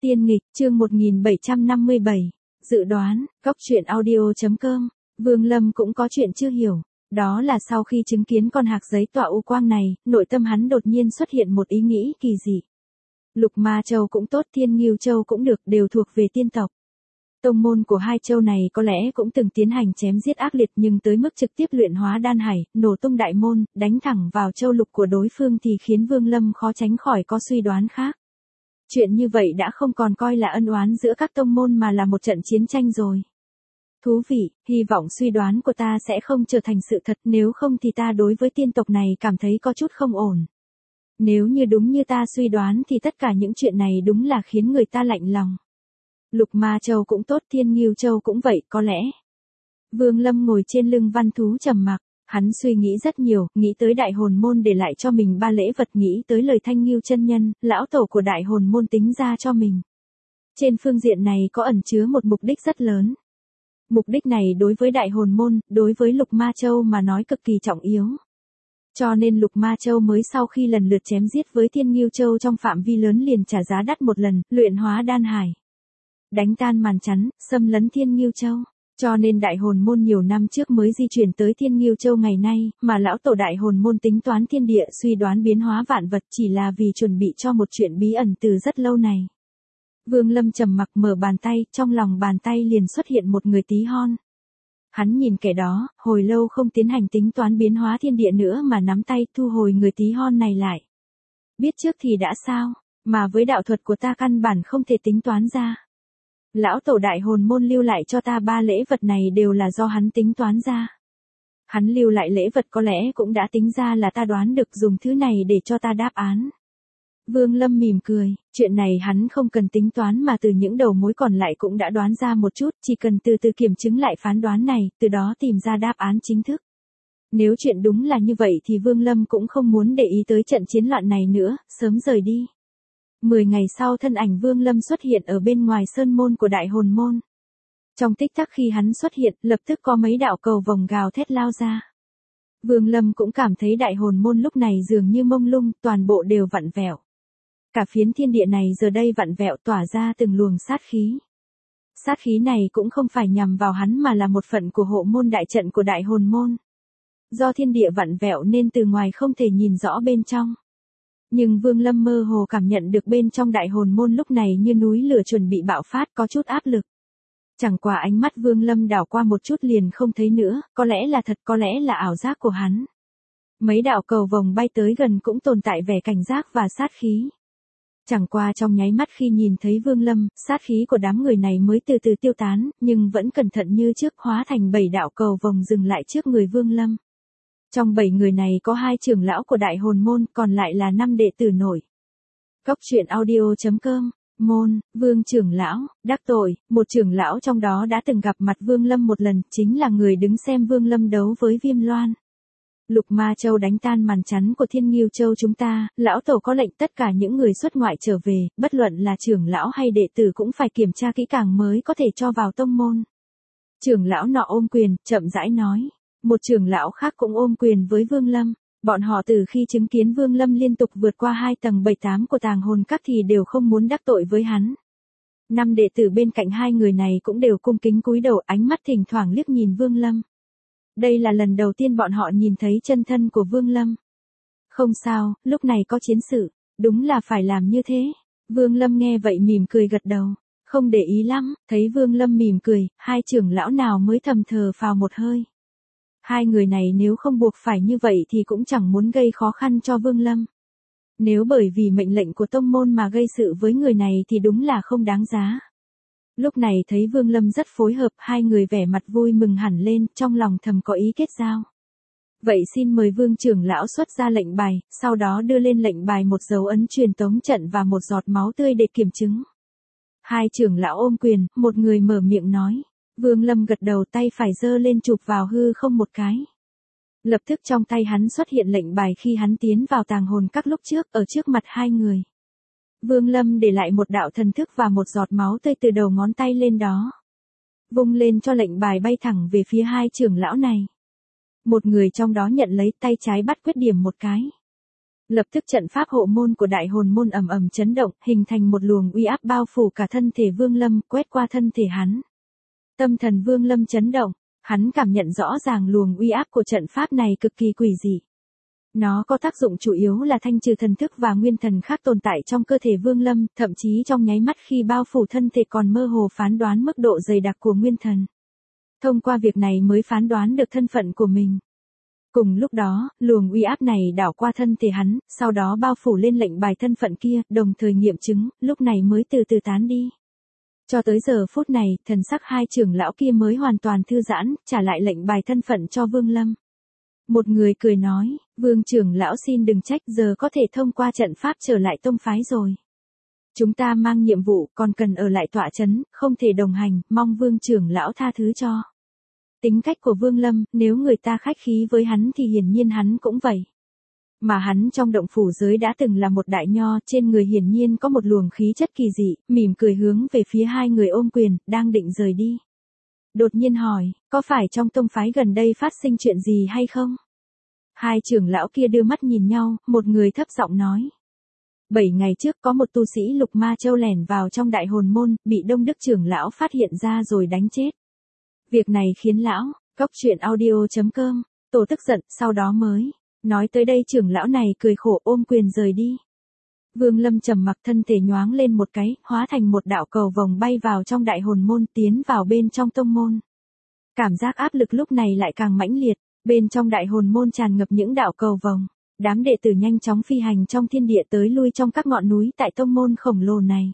Tiên nghịch, chương 1757. Dự đoán, góc truyện audio.com. Vương Lâm cũng có chuyện chưa hiểu. Đó là sau khi chứng kiến con hạc giấy tỏa u quang này, nội tâm hắn đột nhiên xuất hiện một ý nghĩ kỳ dị. Lục Ma Châu cũng tốt, Thiên Ngưu Châu cũng được, đều thuộc về tiên tộc. Tông môn của hai châu này có lẽ cũng từng tiến hành chém giết ác liệt, nhưng tới mức trực tiếp luyện hóa đan hải, nổ tung đại môn, đánh thẳng vào châu lục của đối phương thì khiến Vương Lâm khó tránh khỏi có suy đoán khác. Chuyện như vậy đã không còn coi là ân oán giữa các tông môn mà là một trận chiến tranh rồi. Thú vị, hy vọng suy đoán của ta sẽ không trở thành sự thật, nếu không thì ta đối với tiên tộc này cảm thấy có chút không ổn. Nếu như đúng như ta suy đoán thì tất cả những chuyện này đúng là khiến người ta lạnh lòng. Lục Ma Châu cũng tốt, Thiên Ngưu Châu cũng vậy, có lẽ. Vương Lâm ngồi trên lưng văn thú trầm mặc, hắn suy nghĩ rất nhiều, nghĩ tới đại hồn môn để lại cho mình 3 lễ vật, nghĩ tới lời Thanh Ngưu chân nhân, lão tổ của đại hồn môn tính ra cho mình. Trên phương diện này có ẩn chứa một mục đích rất lớn. Mục đích này đối với đại hồn môn, đối với Lục Ma Châu mà nói cực kỳ trọng yếu. Cho nên Lục Ma Châu mới sau khi lần lượt chém giết với Thiên Ngưu Châu trong phạm vi lớn liền trả giá đắt một lần, luyện hóa đan hải. Đánh tan màn chắn, xâm lấn Thiên Ngưu Châu. Cho nên đại hồn môn nhiều năm trước mới di chuyển tới Thiên Ngưu Châu ngày nay, mà lão tổ đại hồn môn tính toán thiên địa, suy đoán biến hóa vạn vật chỉ là vì chuẩn bị cho một chuyện bí ẩn từ rất lâu này. Vương Lâm trầm mặc mở bàn tay, trong lòng bàn tay liền xuất hiện một người tí hon. Hắn nhìn kẻ đó, hồi lâu không tiến hành tính toán biến hóa thiên địa nữa mà nắm tay thu hồi người tí hon này lại. Biết trước thì đã sao, mà với đạo thuật của ta căn bản không thể tính toán ra. Lão tổ đại hồn môn lưu lại cho ta 3 lễ vật này đều là do hắn tính toán ra. Hắn lưu lại lễ vật có lẽ cũng đã tính ra là ta đoán được, dùng thứ này để cho ta đáp án. Vương Lâm mỉm cười, chuyện này hắn không cần tính toán mà từ những đầu mối còn lại cũng đã đoán ra một chút, chỉ cần từ từ kiểm chứng lại phán đoán này, từ đó tìm ra đáp án chính thức. Nếu chuyện đúng là như vậy thì Vương Lâm cũng không muốn để ý tới trận chiến loạn này nữa, sớm rời đi. 10 ngày sau thân ảnh Vương Lâm xuất hiện ở bên ngoài sơn môn của đại hồn môn. Trong tích tắc khi hắn xuất hiện, lập tức có mấy đạo cầu vồng gào thét lao ra. Vương Lâm cũng cảm thấy đại hồn môn lúc này dường như mông lung, toàn bộ đều vặn vẹo. Cả phiến thiên địa này giờ đây vặn vẹo tỏa ra từng luồng sát khí. Sát khí này cũng không phải nhằm vào hắn mà là một phận của hộ môn đại trận của đại hồn môn. Do thiên địa vặn vẹo nên từ ngoài không thể nhìn rõ bên trong. Nhưng Vương Lâm mơ hồ cảm nhận được bên trong đại hồn môn lúc này như núi lửa chuẩn bị bạo phát, có chút áp lực. Chẳng qua ánh mắt Vương Lâm đảo qua một chút liền không thấy nữa, có lẽ là thật, có lẽ là ảo giác của hắn. Mấy đạo cầu vồng bay tới gần cũng tồn tại vẻ cảnh giác và sát khí. Chẳng qua trong nháy mắt khi nhìn thấy Vương Lâm, sát khí của đám người này mới từ từ tiêu tán, nhưng vẫn cẩn thận như trước, hóa thành 7 đạo cầu vồng dừng lại trước người Vương Lâm. Trong 7 người này có 2 trưởng lão của đại hồn môn, còn lại là 5 đệ tử nổi. Góc truyện audio.com. Môn, Vương trưởng lão, đắc tội, một trưởng lão trong đó đã từng gặp mặt Vương Lâm một lần, chính là người đứng xem Vương Lâm đấu với Viêm Loan. Lục Ma Châu đánh tan màn chắn của Thiên Ngưu Châu chúng ta, lão tổ có lệnh tất cả những người xuất ngoại trở về, bất luận là trưởng lão hay đệ tử cũng phải kiểm tra kỹ càng mới có thể cho vào tông môn. Trưởng lão nọ ôm quyền, chậm rãi nói. Một trưởng lão khác cũng ôm quyền với Vương Lâm. Bọn họ từ khi chứng kiến Vương Lâm liên tục vượt qua 2 tầng 7-8 của tàng hồn các thì đều không muốn đắc tội với hắn. 5 đệ tử bên cạnh 2 người này cũng đều cung kính cúi đầu, ánh mắt thỉnh thoảng liếc nhìn Vương Lâm. Đây là lần đầu tiên bọn họ nhìn thấy chân thân của Vương Lâm. Không sao, lúc này có chiến sự, đúng là phải làm như thế. Vương Lâm nghe vậy mỉm cười gật đầu, không để ý lắm, thấy Vương Lâm mỉm cười, 2 trưởng lão nào mới thầm thờ phào một hơi. 2 người này nếu không buộc phải như vậy thì cũng chẳng muốn gây khó khăn cho Vương Lâm. Nếu bởi vì mệnh lệnh của tông môn mà gây sự với người này thì đúng là không đáng giá. Lúc này thấy Vương Lâm rất phối hợp, 2 người vẻ mặt vui mừng hẳn lên, trong lòng thầm có ý kết giao. Vậy xin mời Vương trưởng lão xuất ra lệnh bài, sau đó đưa lên lệnh bài một dấu ấn truyền tống trận và một giọt máu tươi để kiểm chứng. 2 trưởng lão ôm quyền, một người mở miệng nói. Vương Lâm gật đầu, tay phải giơ lên chụp vào hư không một cái. Lập tức trong tay hắn xuất hiện lệnh bài khi hắn tiến vào tàng hồn các lúc trước, ở trước mặt 2 người. Vương Lâm để lại một đạo thần thức và một giọt máu tươi từ đầu ngón tay lên đó. Vung lên cho lệnh bài bay thẳng về phía 2 trưởng lão này. Một người trong đó nhận lấy, tay trái bắt quyết điểm một cái. Lập tức trận pháp hộ môn của đại hồn môn ầm ầm chấn động, hình thành một luồng uy áp bao phủ cả thân thể Vương Lâm, quét qua thân thể hắn. Tâm thần Vương Lâm chấn động, hắn cảm nhận rõ ràng luồng uy áp của trận pháp này cực kỳ quỷ dị. Nó có tác dụng chủ yếu là thanh trừ thần thức và nguyên thần khác tồn tại trong cơ thể Vương Lâm, thậm chí trong nháy mắt khi bao phủ thân thể còn mơ hồ phán đoán mức độ dày đặc của nguyên thần. Thông qua việc này mới phán đoán được thân phận của mình. Cùng lúc đó, luồng uy áp này đảo qua thân thể hắn, sau đó bao phủ lên lệnh bài thân phận kia, đồng thời nghiệm chứng, lúc này mới từ từ tán đi. Cho tới giờ phút này, thần sắc hai trưởng lão kia mới hoàn toàn thư giãn, trả lại lệnh bài thân phận cho Vương Lâm. Một người cười nói, Vương trưởng lão xin đừng trách, giờ có thể thông qua trận pháp trở lại tông phái rồi. Chúng ta mang nhiệm vụ, còn cần ở lại tọa trấn, không thể đồng hành, mong Vương trưởng lão tha thứ cho. Tính cách của Vương Lâm, nếu người ta khách khí với hắn thì hiển nhiên hắn cũng vậy. Mà hắn trong động phủ giới đã từng là một đại nho, trên người hiển nhiên có một luồng khí chất kỳ dị, mỉm cười hướng về phía hai người ôm quyền, đang định rời đi. Đột nhiên hỏi, có phải trong tông phái gần đây phát sinh chuyện gì hay không? Hai trưởng lão kia đưa mắt nhìn nhau, một người thấp giọng nói. 7 ngày trước có một tu sĩ Lục Ma Châu lẻn vào trong đại hồn môn, bị Đông Đức trưởng lão phát hiện ra rồi đánh chết. Việc này khiến lão, Cóc Truyện Audio.com, tổ tức giận, sau đó mới. Nói tới đây trưởng lão này cười khổ ôm quyền rời đi. Vương Lâm trầm mặc, thân thể nhoáng lên một cái, hóa thành một đạo cầu vồng bay vào trong đại hồn môn, tiến vào bên trong tông môn. Cảm giác áp lực lúc này lại càng mãnh liệt, bên trong đại hồn môn tràn ngập những đạo cầu vồng. Đám đệ tử nhanh chóng phi hành trong thiên địa tới lui trong các ngọn núi tại tông môn khổng lồ này.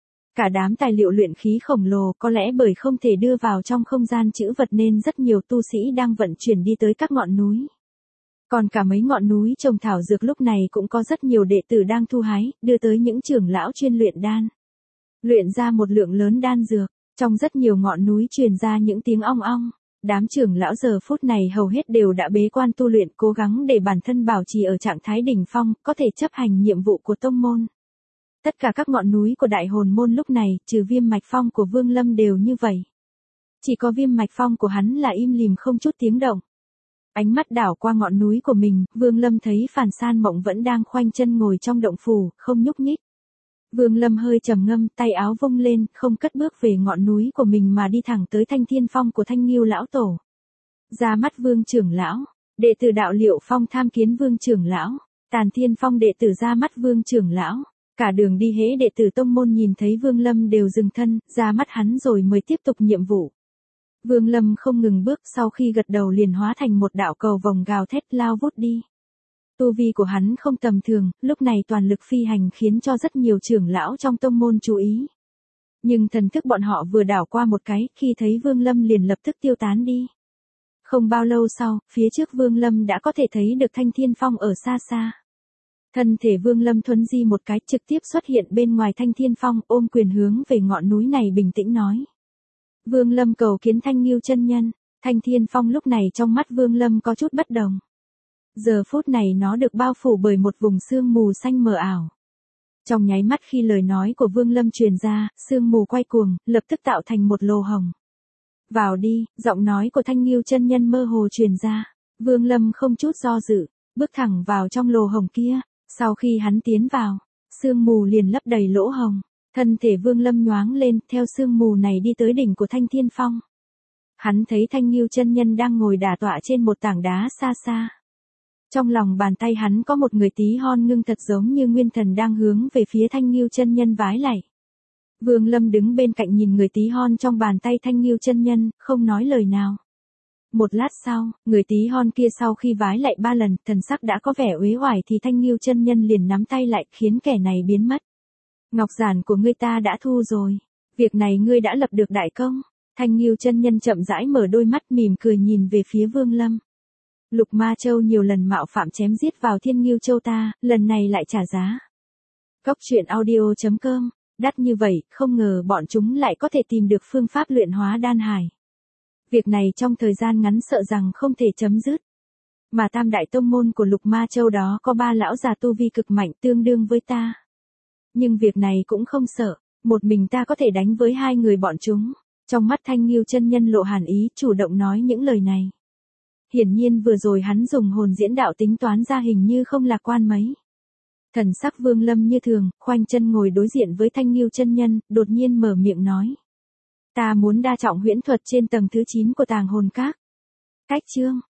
Cả đám tài liệu luyện khí khổng lồ, có lẽ bởi không thể đưa vào trong không gian trữ vật nên rất nhiều tu sĩ đang vận chuyển đi tới các ngọn núi. Còn cả mấy ngọn núi trồng thảo dược lúc này cũng có rất nhiều đệ tử đang thu hái, đưa tới những trưởng lão chuyên luyện đan. Luyện ra một lượng lớn đan dược, trong rất nhiều ngọn núi truyền ra những tiếng ong ong. Đám trưởng lão giờ phút này hầu hết đều đã bế quan tu luyện, cố gắng để bản thân bảo trì ở trạng thái đỉnh phong, có thể chấp hành nhiệm vụ của tông môn. Tất cả các ngọn núi của đại hồn môn lúc này, trừ Viêm Mạch Phong của Vương Lâm đều như vậy. Chỉ có Viêm Mạch Phong của hắn là im lìm không chút tiếng động. Ánh mắt đảo qua ngọn núi của mình, Vương Lâm thấy Phàn San Mộng vẫn đang khoanh chân ngồi trong động phủ, không nhúc nhích. Vương Lâm hơi trầm ngâm, tay áo vung lên, không cất bước về ngọn núi của mình mà đi thẳng tới Thanh Thiên Phong của Thanh Ngưu lão tổ. Ra mắt Vương trưởng lão, đệ tử Đạo Liệu Phong tham kiến Vương trưởng lão, Tàn Thiên Phong đệ tử ra mắt Vương trưởng lão. Cả đường đi hễ đệ tử tông môn nhìn thấy Vương Lâm đều dừng thân, ra mắt hắn rồi mới tiếp tục nhiệm vụ. Vương Lâm không ngừng bước, sau khi gật đầu liền hóa thành một đạo cầu vồng gào thét lao vút đi. Tu vi của hắn không tầm thường, lúc này toàn lực phi hành khiến cho rất nhiều trưởng lão trong tông môn chú ý. Nhưng thần thức bọn họ vừa đảo qua một cái, khi thấy Vương Lâm liền lập tức tiêu tán đi. Không bao lâu sau, phía trước Vương Lâm đã có thể thấy được Thanh Thiên Phong ở xa xa. Thân thể Vương Lâm thuấn di một cái, trực tiếp xuất hiện bên ngoài Thanh Thiên Phong, ôm quyền hướng về ngọn núi này bình tĩnh nói. Vương Lâm cầu kiến Thanh Ngưu chân nhân. Thanh Thiên Phong lúc này trong mắt Vương Lâm có chút bất đồng. Giờ phút này nó được bao phủ bởi một vùng sương mù xanh mờ ảo. Trong nháy mắt khi lời nói của Vương Lâm truyền ra, sương mù quay cuồng, lập tức tạo thành một lỗ hồng. Vào đi, giọng nói của Thanh Ngưu chân nhân mơ hồ truyền ra. Vương Lâm không chút do dự, bước thẳng vào trong lỗ hồng kia. Sau khi hắn tiến vào, sương mù liền lấp đầy lỗ hồng. Thân thể Vương Lâm nhoáng lên, theo sương mù này đi tới đỉnh của Thanh Thiên Phong. Hắn thấy Thanh Ngưu chân nhân đang ngồi đả tọa trên một tảng đá xa xa. Trong lòng bàn tay hắn có một người tí hon ngưng thật giống như nguyên thần đang hướng về phía Thanh Ngưu chân nhân vái lạy. Vương Lâm đứng bên cạnh nhìn người tí hon trong bàn tay Thanh Ngưu chân nhân, không nói lời nào. Một lát sau, người tí hon kia sau khi vái lạy 3 lần, thần sắc đã có vẻ uể oải thì Thanh Ngưu chân nhân liền nắm tay lại, khiến kẻ này biến mất. Ngọc giản của ngươi ta đã thu rồi. Việc này ngươi đã lập được đại công. Thanh Ngưu chân nhân chậm rãi mở đôi mắt mỉm cười nhìn về phía Vương Lâm. Lục Ma Châu nhiều lần mạo phạm chém giết vào Thiên Ngưu Châu ta, lần này lại trả giá. Cóc Truyện Audio.com, đắt như vậy, không ngờ bọn chúng lại có thể tìm được phương pháp luyện hóa đan hải. Việc này trong thời gian ngắn sợ rằng không thể chấm dứt. Mà Tam Đại Tông Môn của Lục Ma Châu đó có 3 lão già tu vi cực mạnh tương đương với ta. Nhưng việc này cũng không sợ, một mình ta có thể đánh với 2 người bọn chúng. Trong mắt Thanh Ngưu chân nhân lộ hàn ý, chủ động nói những lời này. Hiển nhiên vừa rồi hắn dùng hồn diễn đạo tính toán ra hình như không lạc quan mấy. Thần sắc Vương Lâm như thường, khoanh chân ngồi đối diện với Thanh Ngưu chân nhân, đột nhiên mở miệng nói. Ta muốn đa trọng huyễn thuật trên tầng thứ 9 của Tàng Hồn Các. Cách chương